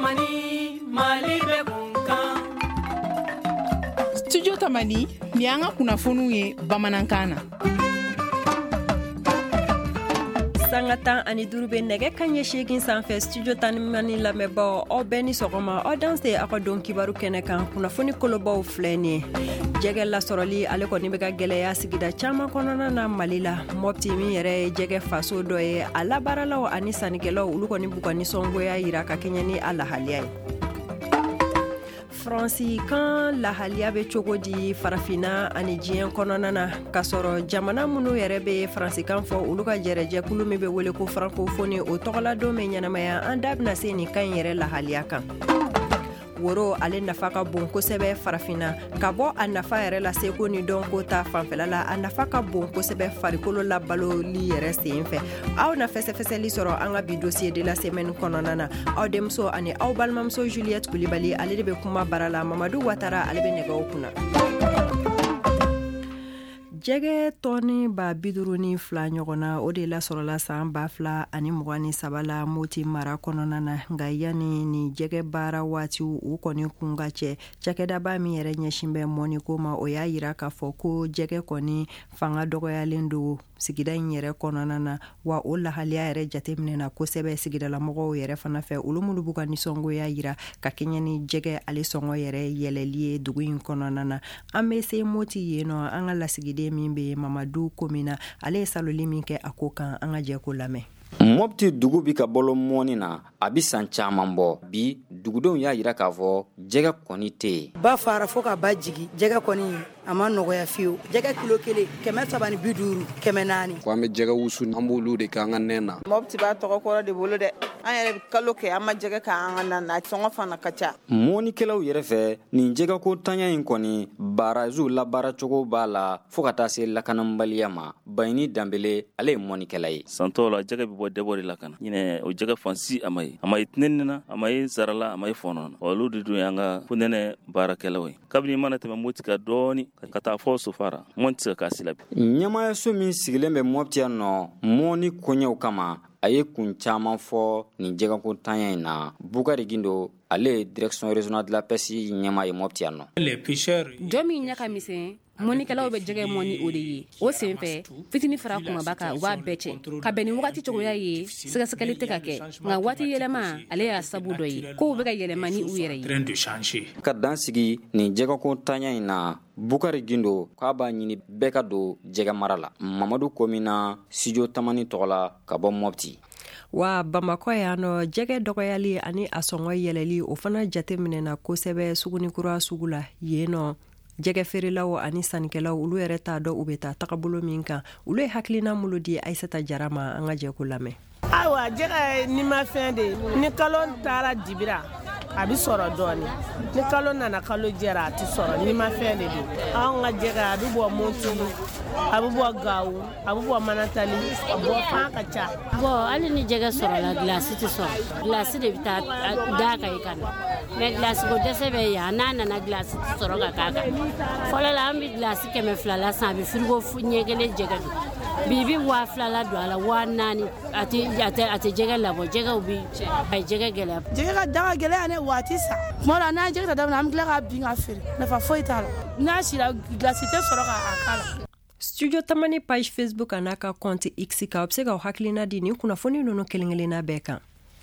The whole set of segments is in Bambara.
Tamani Mali bɛ kunkan. Studio Tamani ni an ka kunnafoniw ye bamanankan na. Sanga 15 bɛ nɛgɛ kaɲɛ 8 sanfɛ studio Tamani lamɛnbaaw aw bɛɛ ni sɔgɔma aw danse aw ka don kibaru kɛnɛ kan kunnafoni kolobaw filɛ ni jɛgɛ lasɔrɔli ale kɔni bɛ ka gɛlɛya sigida caman kɔnɔna na Mali la. Mopti min yɛrɛ ye jɛgɛ faso dɔ ye a labaaralaw ani sannikɛlaw olu kɔni b'u ka nisɔngoya yira ka kɛɲɛ ni a lahaliya ye. Faransi kan lahaliya bɛ cogo di farafina ani diɲɛ kɔnɔna na ka sɔrɔ jamana minnu yɛrɛ bɛ faransikan fɔ olu ka jɛrɛjɛkulu min bɛ wele ko francophonie o tɔgɔladon bɛ ɲɛnamaya an da bɛna se nin kan yɛrɛ lahaliya kan. Woro ale nafa ka bon kosɛbɛ farafina ka bɔ a nafa yɛrɛ la seko ni dɔn ko ta fanfɛla la a nafa ka bon kosɛbɛ farikolo la baloli yɛrɛ sen fɛ aw na fɛsɛfɛsɛli sɔrɔ an ka bi dossier de la semaine kɔnɔna na aw denmuso ani aw balimamuso Juliette Kulibali ale de bɛ kuma bara la Mamadou Watara ale bɛ nɛgɛw kunna. Jɛgɛ tɔni 52 ɲɔgɔnna o de lasɔrɔla san 2023 la Moti mara kɔnɔna na nka yanni ni jɛgɛ baara waati u kɔni kun ka cɛ cakɛdaba min yɛrɛ ɲɛsin bɛ mɔniko ma o y'a yira k'a fɔ ko jɛgɛ kɔni fanga dɔgɔyalen don sigida in yɛrɛ kɔnɔna na wa o lahaliya yɛrɛ jateminɛna kosɛbɛ sigidalamɔgɔw yɛrɛ fana fɛ olu minnu b'u ka nisɔngoya yira ka kɛɲɛ ni jɛgɛ ale sɔngɔ yɛrɛ yɛlɛli ye dugu in kɔnɔna na an bɛ se Moti yen nɔ an ka lasigiden min bɛ Mamadou Komina ale ye saloli min kɛ a ko kan an ka jɛ ko lamɛn. Mopti dugu bi ka bolo mɔni na a bi san caman bɔ bi dugudenw y'a yira k'a fɔ jɛgɛ kɔni tɛ yen. Ba fara fo ka ba jigi jɛgɛ kɔni a ma nɔgɔya fiyewu jɛgɛ kilo 1 350 400 ko an bɛ jɛgɛ wusu an b'olu de k'an ka nɛn na. Mopti b'a tɔgɔ kɔrɔ de bolo dɛ an yɛrɛ bɛ kalo kɛ an ma jɛgɛ k'an ka na na sɔngɔ fana ka ca. Mɔnikɛlaw yɛrɛ fɛ nin jɛgɛ ko tanya in kɔni barazu labaara cogo b'a la fo ka taa se lakanabaliya ma Bayini Danbele ale ye mɔnikɛla ye. Santɔ la jɛgɛ bɛ bɔ dɛbɔ de la kana ɲinɛ o jɛgɛ fansi a ma ye tinɛni na a ma ye zarala a ma ye fɔnɔ na olu de dun y'an ka funɛnɛ baarakɛlaw ye kabini mana tɛmɛ Moti ka dɔɔni ka taa fɔ Sofara mɔni tɛ se ka k'a labi. Ɲɛmayaso min sigilen bɛ Mopti yan nɔ mɔni koɲɛw kama a ye kun caman fɔ nin jɛgɛko tanya in na Bukari Gindo ale ye direction régionale de la pêche ɲɛma ye Mopti yan nɔ. Jɔ min ɲɛ ka misɛn mɔnikɛlaw bɛ jɛgɛ mɔni o de ye o sen fɛ fitini fara kumaba kan u b'a bɛɛ cɛ ka bɛn ni wagati cogoya ye sɛgɛsɛgɛli tɛ ka kɛ nka waati yɛlɛma ale y'a sabu dɔ ye kow bɛ ka yɛlɛma ni u yɛrɛ ye. Ka dan sigi nin jɛgɛko tanya in na Bukari Gindo k'a b'a ɲini bɛɛ ka don jɛgɛ mara la Mamadou Komina Studio Tamani tɔgɔ la ka bɔ Mopti. Wa Bamakɔ yan nɔ jɛgɛ dɔgɔyali ani a sɔngɔ yɛlɛli o fana jateminɛna kosɛbɛ sugunikura sugu la yen nɔ jɛgɛ feerelaw ani sannikɛlaw olu yɛrɛ t'a dɔn u bɛ taa tagabolo min kan olu ye hakilina mulu di Aïssata Jara ma an ka jɛ ko lamɛn. Ayiwa jɛgɛ ni ma fɛn de ni kalo taara dibira a bi sɔrɔ dɔɔni ni kalo nana kalo jɛra a ti sɔrɔ ni ma fɛn de don anw ka jɛgɛ a bi bɔ Moti a bi bɔ Gawo a bi bɔ Manatali a bɔ fan ka ca. Bon hali ni jɛgɛ sɔrɔla glasi tɛ sɔrɔ glasi de bɛ taa da ka i kana mais glasi ko dɛsɛ bɛ yan n'a nana glasi tɛ sɔrɔ ka k'a kan fɔlɔ la an bɛ glasi 200 la san a bɛ frigo ɲɛ kelen jɛgɛ don bibi 2000 la don a la 4000 a tɛ jɛgɛ labɔ jɛgɛw bi a ye jɛgɛ gɛlɛya. Jɛgɛ ka daga gɛlɛya ne waati sa tuma la n'an jɛgɛ ta daminɛ an bɛ tila k'a bin ka feere nafa foyi t'a la n'a sira glasi tɛ sɔrɔ k'a k'a la. Studio Tamani page Facebook a n'a ka compte X kan a bɛ se ka hakilina di nin kunnafoni ninnu kelen-kelenna bɛɛ kan.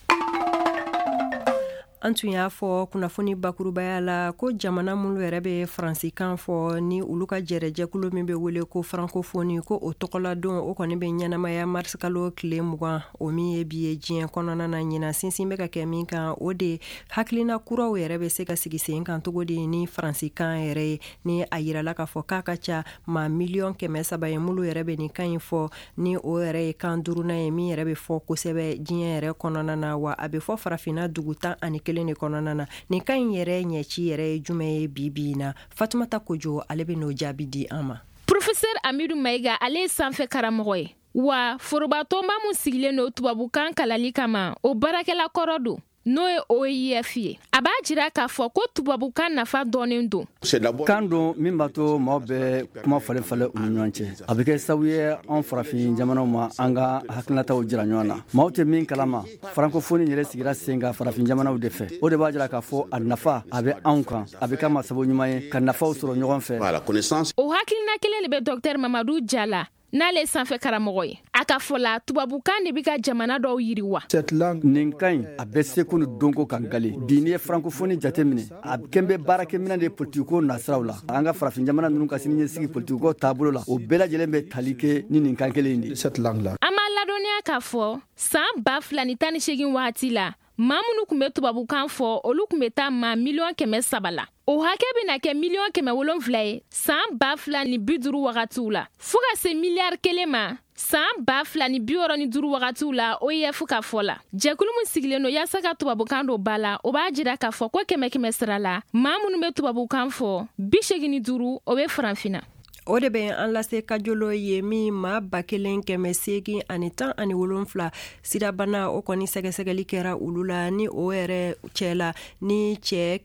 An tun y'a fɔ kunnafoni bakurubaya la ko jamana minnu yɛrɛ bɛ faransikan fɔ ni olu ka jɛrɛjɛkulu min bɛ wele ko francophonie ko o tɔgɔladon o kɔni bɛ ɲɛnamaya mars kalo tile 20 o min ye bi ye diɲɛ kɔnɔna na ɲina sinsin bɛ ka kɛ min kan o de hakilina kuraw yɛrɛ bɛ se ka sigi sen kan cogo di ni faransikan yɛrɛ ye ni a yirala k'a fɔ k'a ka ca maa 300,000 ye mulu yɛrɛ bɛ nin kan in fɔ ni o yɛrɛ ye kan duruna ye min yɛrɛ bɛ fɔ kosɛbɛ diɲɛ yɛrɛ kɔnɔna na wa a bɛ fɔ farafina dugu 11 de kɔnɔna na nin kan in yɛrɛ ɲɛci yɛrɛ ye jumɛn ye bi na Fatumata Kojo ale bɛ n'o jaabi di an ma. Professeur Amidu Maiga ale ye sanfɛ karamɔgɔ ye wa forobatɔnba mun sigilen don tubabukan kalali kama o baarakɛla kɔrɔ don n'o ye OIF ye a b'a jira k'a fɔ ko tubabukan nafa dɔɔnin don. Kan don min b'a to maaw bɛ kuma falen falen u ni ɲɔgɔn cɛ a bɛ kɛ sababu ye an farafin jamanaw ma an ka hakilinataw jira ɲɔgɔn na maaw tɛ min kalama francophonie yɛrɛ sigira sen ka farafin jamanaw de fɛ o de b'a jira k'a fɔ a nafa a bɛ anw kan a bɛ kɛ ma sababu ɲuman ye ka nafaw sɔrɔ ɲɔgɔn fɛ. O hakilina kelen de bɛ Dr Mamadu Jala n'ale sanfɛ karamɔgɔ ye a ka fɔ la tubabukan de bɛ ka jamana dɔw yiriwa. Nin ka ɲi a bɛ seko ni donko kan gale bi n'i ye francophonie jateminɛ a kɛn bɛ baarakɛminɛ de politiko nasiraw la an ka farafin jamana ninnu ka siniɲɛsigi politiko taabolo la o bɛɛ lajɛlen bɛ tali kɛ ni nin kan kelen de. An b'a ladɔnniya k'a fɔ san 2018 wagati la maa minnu tun bɛ tubabukan fɔ olu tun bɛ taa maa 300,000 la. O hakɛ bɛna kɛ 700,000 ye san 2050 wagatiw la fo ka se miliyari 1 ma san 2065 wagatiw la OIF ka fɔ la. Jɛkulu min sigilen don yaasa ka tubabukan don ba la o b'a jira k'a fɔ ko 100 sira la maa minnu bɛ tubabukan fɔ 85 o bɛ faranfina. O de bɛ an lase kajolo ye min ma 1,817 sirabana o kɔni sɛgɛsɛgɛli kɛra olu la ni o yɛrɛ cɛ la ni cɛ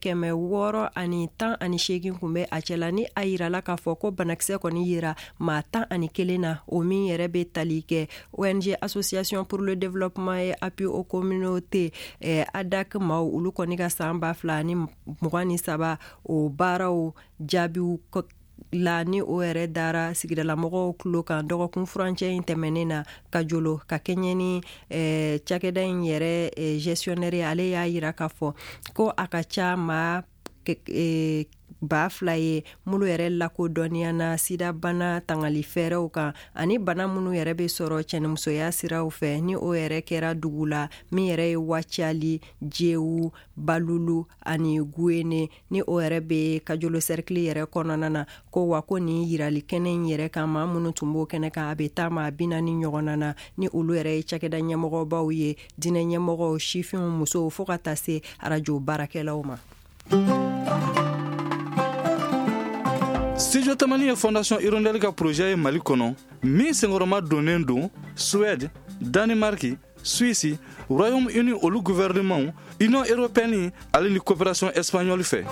618 kun bɛ a cɛ la ni a yirala k'a fɔ ko banakisɛ kɔni yira maa 11 na o min yɛrɛ bɛ tali kɛ ONG Association pour le développement et appui aux communautés ADAC maaw olu kɔni ka san 2023 o baaraw jaabiw la ni o yɛrɛ dara sigidalamɔgɔw tulo kan dɔgɔkun furancɛ in tɛmɛnen na Kajolo ka kɛɲɛ ni cakɛda in yɛrɛ gestionnaire ale y'a yira k'a fɔ ko a ka ca maa 2,000 ye mulu yɛrɛ lakodɔnniya na sida bana tangali fɛɛrɛw kan ani bana minnu yɛrɛ bɛ sɔrɔ cɛnimusoya siraw fɛ ni o yɛrɛ kɛra dugu la min yɛrɛ ye Wacali, Jewu, Balulu ani Guene ni o yɛrɛ bɛ Kajolo cercle yɛrɛ kɔnɔna na ko wa ko ni yirali kɛnɛ in yɛrɛ kan maa minnu tun b'o kɛnɛ kan a bɛ taa maa 40 ɲɔgɔnna na ni olu yɛrɛ ye cakɛda ɲɛmɔgɔbaw ye dinɛ ɲɛmɔgɔw sifinw musow fo ka taa se arajo baarakɛlaw ma. Studio Tamani ye Fondation Hirondelle ka projet ye Mali kɔnɔ min senkɔrɔma donnen don Suède, Danemark, Suisse, Royaume-Uni olu gouvernement, Union européenne ale ni coopération espagnole fɛ.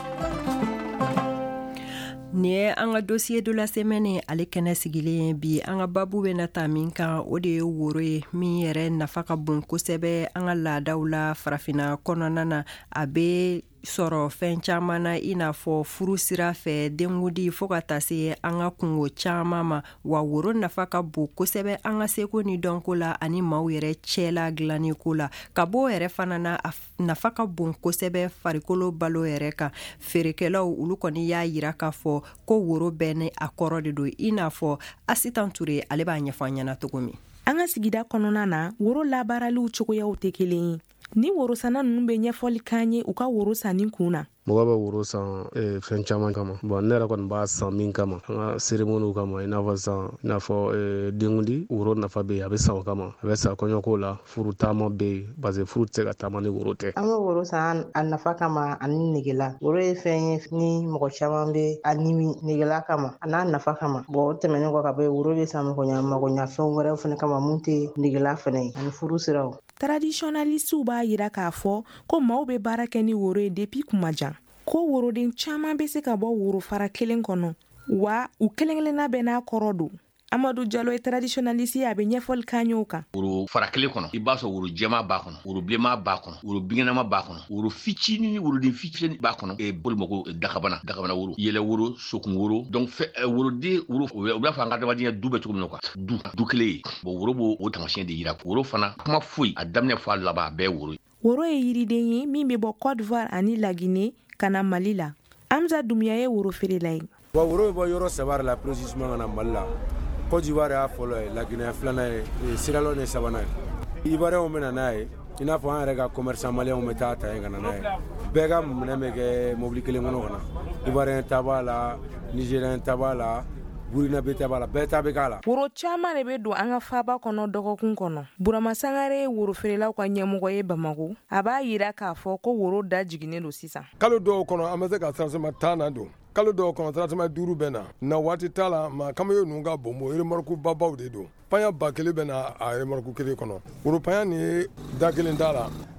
Ni ye an ka dossier de la semaine ale kɛnɛ sigilen bi an ka babu bɛ na ta min kan o de ye woro ye min yɛrɛ nafa ka bon kosɛbɛ an ka laadaw la farafina kɔnɔna na a bɛ sɔrɔ fɛn caman na i n'a fɔ furu sira fɛ denkudi fo ka taa se an ka kungo caman ma wa woro nafa ka bon kosɛbɛ an ka seko ni dɔnko la ani maaw yɛrɛ cɛla dilanni ko la ka bɔ yɛrɛ fana na a nafa ka bon kosɛbɛ farikolo balo yɛrɛ kan feerekɛlaw olu kɔni y'a yira k'a fɔ ko woro bɛɛ ni a kɔrɔ de don i n'a fɔ Asitan Ture ale b'a ɲɛfɔ an ɲɛna cogo min. An ka sigida kɔnɔna na woro labaaraliw cogoyaw tɛ kelen ye ni worosana ninnu bɛ ɲɛfɔli k'an ye u ka woro sanni kun na. Mɔgɔ bɛ woro san fɛn caman kama bon ne yɛrɛ kɔni b'a san min kama an ka cérémonie kama i n'a fɔ san i n'a fɔ denkudi woro nafa bɛ yen a bɛ san o kama a bɛ sa kɔɲɔko la furu taama bɛ yen parce que furu tɛ se ka taama ni woro tɛ. An bɛ woro san a nafa kama ani negela woro ye fɛn ye ni mɔgɔ caman bɛ a nimi negela kama a n'a nafa kama bon o tɛmɛnen kɔ ka bɔ yen woro bɛ san magoɲafɛn wɛrɛw fana kama mun tɛ negela fana ye ani furu siraw. Traditionalistiw b'a yira k'a fɔ ko maaw bɛ baara kɛ ni woro ye depuis kuma jan ko woroden caman bɛ se ka bɔ woro fara kelen kɔnɔ wa u kelen-kelenna bɛɛ n'a kɔrɔ don. Amadu Jalo ye traditionaliste a bɛ ɲɛfɔli k'an y'o kan. Woro fara kelen kɔnɔ i b'a sɔrɔ woro jɛma b'a kɔnɔ woro bilenma b'a kɔnɔ woro binkɛnɛma b'a kɔnɔ woro fitinin ni woroden fitinin b'a kɔnɔ bolomako dakabana woro yɛlɛ woro sokun woro donc woroden woro o b'a fɔ an ka adamadenya du bɛ cogo min na quoi du kelen ye bon woro b'o o taamasiyɛn de yira woro fana kuma foyi a daminɛ fɔ a laban a bɛɛ ye woro ye. Woro ye yiriden ye min bɛ bɔ Côte d'Ivoire ani Laginɛ ka na Mali la. Amza Dumbuya ye woro feerela ye. Wa woro bɛ bɔ yɔrɔ saba la précisément ka na Mali la. Côte d'Ivoire y'a fɔlɔ ye Laginɛ filanan ye Sierra Leone ye sabanan ye Ivoiriyɛnw bɛ na n'a ye i n'a fɔ an yɛrɛ ka commerçant maliyɛnw bɛ taa ta yen ka na n'a ye bɛɛ ka minɛ bɛ kɛ mobili kelen kɔnɔ ka na Ivoiriyɛn ta b'a la Nigérien ta b'a la Burinabe ta b'a la bɛɛ ta bɛ k'a la. Woro caman de bɛ don an ka faaba kɔnɔ dɔgɔkun kɔnɔ. Burama Sangare ye woro feerelaw ka ɲɛmɔgɔ ye Bamako a b'a yira k'a fɔ ko woro da jiginnen don sisan. Kalo dɔw kɔnɔ an bɛ se ka transformer 10 na don. Kalo dɔw kɔnɔ transformer 5 bɛ na na waati t'a la maa kamalen ninnu ka bonbon remarque babaw de don. Panya ba kelen bɛ na a remarque kelen kɔnɔ. Woro panya ni da kelen t'a la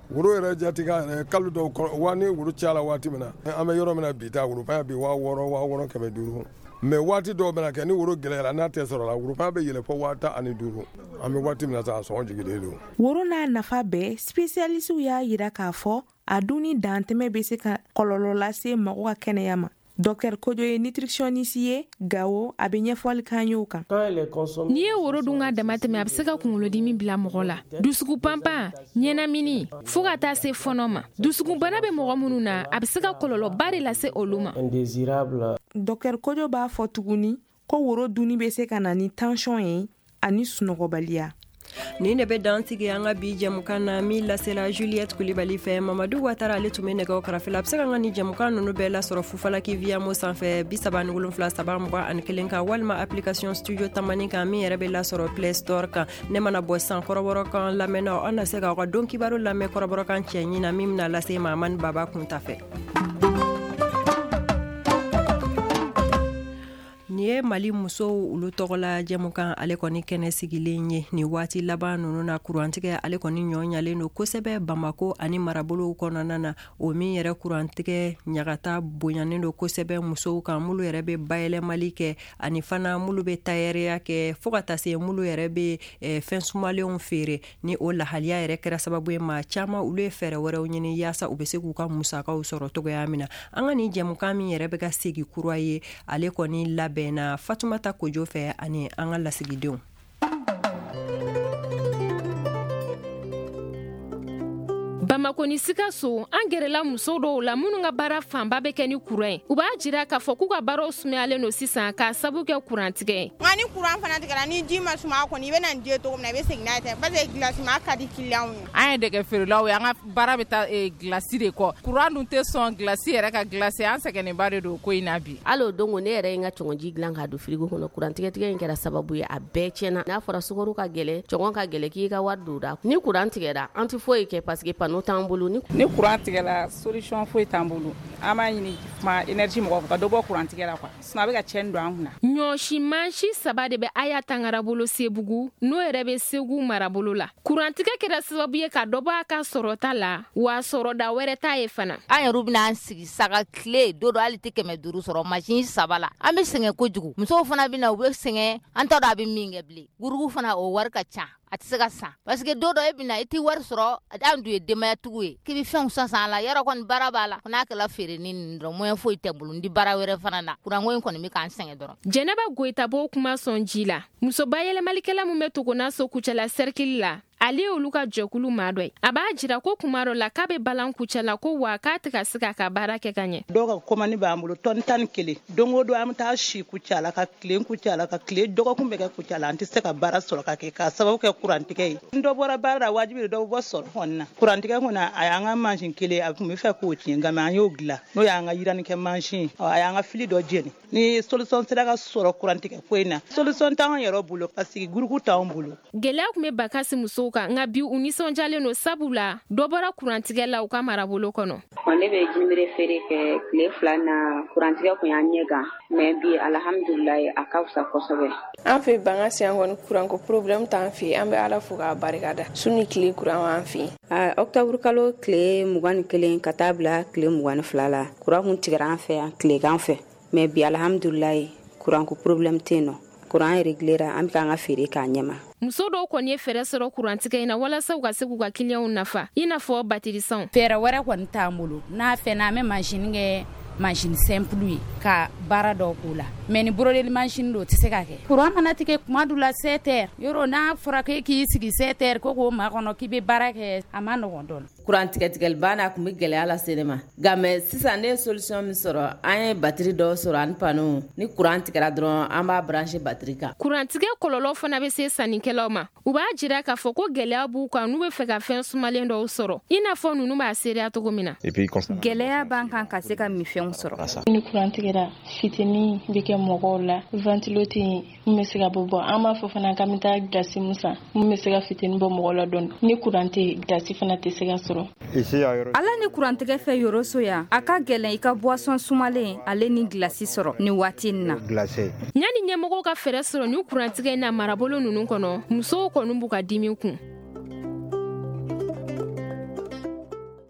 woro yɛrɛ jatika kalo dɔw wa ni woro cayala waati min na an bɛ yɔrɔ min na bi ta worofanya bi 6,500 mɛ waati dɔw bɛna kɛ ni woro gɛlɛyara n'a tɛ sɔrɔ la worofanya bɛ yɛlɛ fɔ 15,000 an bɛ waati min na sa a sɔngɔ jigilen don. Woro n'a nafa bɛɛ spécialiste y'a yira k'a fɔ a dun ni dantɛmɛ bɛ se ka kɔlɔlɔ lase mɔgɔ ka kɛnɛya ma. Dr Kojo ye nutritionniste ye Gawo a bɛ ɲɛfɔli k'an y'o kan. N'i ye woro dun ka damatɛmɛ a bɛ se ka kunkolodimi bila mɔgɔ la, dusuku panpan, ɲɛnamini, fo ka taa se fɔnɔ ma. Dusukunbana bɛ mɔgɔ minnu na a bɛ se ka kɔlɔlɔba de lase olu ma. Dr Kojo b'a fɔ tuguni ko woro dunni bɛ se ka na ni tension ye ani sunɔgɔbaliya. Ni ne bɛ dantigi an ka bi jɛmukan na min lasela Juliette Kulibali fɛ Mamadu Watara ale tun bɛ nɛgɛw karafe la a bɛ se ka ni jɛmukan ninnu bɛɛ lasɔrɔ Fufalaki Viamo sanfɛ 37 kan walima application studio tamani kan min yɛrɛ bɛ lasɔrɔ Play Store kan ne mana bɔ san kɔrɔbɔrɔ kan lamɛnnaw an na se ka don kibaru lamɛn kɔrɔbɔrɔ kan cɛɲi na min bɛna lase Mamani Baba kunta fɛ. Ni ye Mali musow olu tɔgɔla jɛmukan ale kɔni kɛnɛ sigilen ye ni waati laban ninnu na kurantigɛ ale kɔni ɲɔɲalen don kosɛbɛ Bamako ani marabolow kɔnɔna na o min yɛrɛ kurantigɛ ɲagata bonyanen don kosɛbɛ musow kan mulu yɛrɛ bɛ bayɛlɛmali kɛ ani fana mulu bɛ tayɛriya kɛ fo ka taa se mulu yɛrɛ bɛ fɛn sumalenw feere ni o lahaliya yɛrɛ kɛra sababu ye maa caman olu ye fɛɛrɛ wɛrɛw ɲini yaasa u bɛ se k'u ka musakaw sɔrɔ togoya min na an ka ni jɛmukan min yɛrɛ bɛ ka segi kura ye ale kɔni labɛn na Fatumata Kojo fɛ ani an ka lasigidenw. Bamako ni Sikaso an gɛrɛla muso dɔw la minnu ka baara fanba bɛ kɛ ni kuran ye. U b'a jira k'a fɔ k'u ka baaraw sumayalen don sisan k'a sabu kɛ kurantigɛ ye. Nka ni kuran fana tigɛra ni ji ma suma kɔni i bɛ na den cogo min na i bɛ segin n'a ye parce que glace ma ka di client ye. An ye dɛgɛ feerelaw ye an ka baara bɛ taa glace de kɔ. Kuran dun tɛ sɔn glace yɛrɛ ka glace an sɛgɛnnenba de don ko in na bi. Hali don ne yɛrɛ ye n ka cɔngɔnji dilan k'a don frigo kɔnɔ kurantigɛ in kɛra sababu ye a bɛɛ tiɲɛna. N'a fɔra sukaro ka gɛlɛ cɔngɔn ka gɛlɛ k'i ka wari don da. Ni kuran tigɛra an tɛ foyi kɛ parce que panneau t'an bolo ni courant tigɛla solution foyi t'an bolo an b'a ɲini ma énergie mɔgɔw ka dɔ bɔ courant tigɛla quoi sinon a bɛ ka tiɲɛni don an kunna. Ɲɔsi mansi 3 de bɛ Aya Tangara bolo Sebugu n'o yɛrɛ bɛ Segu marabolo la. Kurantigɛ kɛra sababu ye ka dɔ bɔ a ka sɔrɔta la wa sɔrɔda wɛrɛ t'a ye fana. An yɛrɛ bɛna an sigi saga tile don hali tɛ 500 sɔrɔ machine 3 la an bɛ sɛgɛn kojugu musow fana bɛna u bɛ sɛgɛn an t'a dɔn a bɛ min kɛ bilen gurugu fana o wari ka ca. A tɛ se ka san parce que do dɔ e bɛna i tɛ wari sɔrɔ an dun ye denbayatigiw ye k'i bɛ fɛnw san a la yɔrɔ kɔni baara b'a la n'a kɛla feere ni nin dɔrɔn moyen foyi tɛ bolo n di baara wɛrɛ fana na kuranko in kɔni bɛ k'an sɛgɛn dɔrɔn. Jɛnɛba Goyita b'o kuma sɔn ji la muso bayɛlɛmalikɛla min bɛ Togona so kucɛla cercle la ale ye olu ka jɛkulu maa dɔ ye a b'a jira ko kuma dɔ la k'a bɛ balan kucɛla ko wa k'a tɛ ka se k'a ka baara kɛ ka ɲɛ. Dɔw ka commande b'an bolo tonne 11 don o don an bɛ taa si kucɛla ka tile kucɛla ka tile dɔgɔkun bɛ kɛ kucɛla an tɛ se ka baara sɔrɔ ka kɛ k'a sababu kɛ kurantigɛ ye. Dɔ bɔra baara la wajibi dɔ bɔ sɔrɔ hɔn na kurantigɛ kɔni a y'an ka mansin kelen a tun bɛ fɛ k'o tiɲɛ nka an y'o dilan n'o y'an ka yiranikɛ mansin a y'an ka fili dɔ jeni ni solution sera ka sɔrɔ kurantigɛ ko in na solution t'an yɛrɛ bolo parce que gurugu t'an bolo. Gɛlɛya tun bɛ Bakasi musow kan nka bi u nisɔndiyalen don sabula dɔ bɔra kurantigɛ la u ka marabolo kɔnɔ. Ne bɛ jimere feere kɛ tile 2 na kurantigɛ kun y'an ɲɛ kan mais bi alhamdulilayi a ka fisa kosɛbɛ. An fɛ Bangasi yan kɔni kuranko problème t'an fɛ an bɛ Ala fo k'a barikada suni tile kuran an fɛ. Octobre kalo tile 21 ka taa bila tile 22 la kuran kun tigɛra an fɛ yan tile kan fɛ mais bi alhamdulilayi kuranko problème tɛ yen nɔ kuran réglera an bɛ k'an ka feere k'a ɲɛma. Muso dɔw kɔni ye fɛɛrɛ sɔrɔ kurantigɛ in na walasa u ka se k'u ka clients nafa i n'a fɔ batirisanw. Fɛɛrɛ wɛrɛ kɔni t'an bolo n'a fɛnna an bɛ machine kɛ machine simple ye ka baara dɔw k'u la mais ni brodeli machine do tɛ se ka kɛ. Courant mana tigɛ kuma dɔ la 7 heures yɔrɔ n'a fɔra k'i sigi 7 heures ko k'o makɔnɔ k'i bɛ baara kɛ a ma nɔgɔn dɔɔni. Courant tigɛtigɛliba n'a kun bɛ gɛlɛya lase ne ma nka mais sisan ne ye solution min sɔrɔ an ye batiri dɔw sɔrɔ ani panneau ni courant tigɛra dɔrɔn an b'a brancher batiri kan. Kurantigɛ kɔlɔlɔ fana bɛ se sannikɛlaw ma u b'a jira k'a fɔ ko gɛlɛya b'u kan n'u bɛ fɛ ka fɛn sumalen dɔw sɔrɔ i n'a fɔ ninnu b'a seereya cogo min na. Gɛlɛya b'an kan ka se ka minfɛnw sɔrɔ. Ni courant tigɛra fitini bɛ kɛ mɔgɔw la ventilo tɛ yen mun bɛ se ka bɔ an b'a fɔ fana k'an bɛ taa glace mun san mun bɛ se ka fitini bɔ mɔgɔ la dɔɔni ni courant tɛ glace fana tɛ se ka sɔrɔ. Ala ni kurantigɛ fɛ yɔrɔso ya a ka gɛlɛn i ka boisson sumalen ale ni glace sɔrɔ ni waati in na. Ɲani ɲɛmɔgɔw ka fɛɛrɛ sɔrɔ ni kurantigɛ in na marabolo ninnu kɔnɔ musow kɔni b'u ka dimi kun.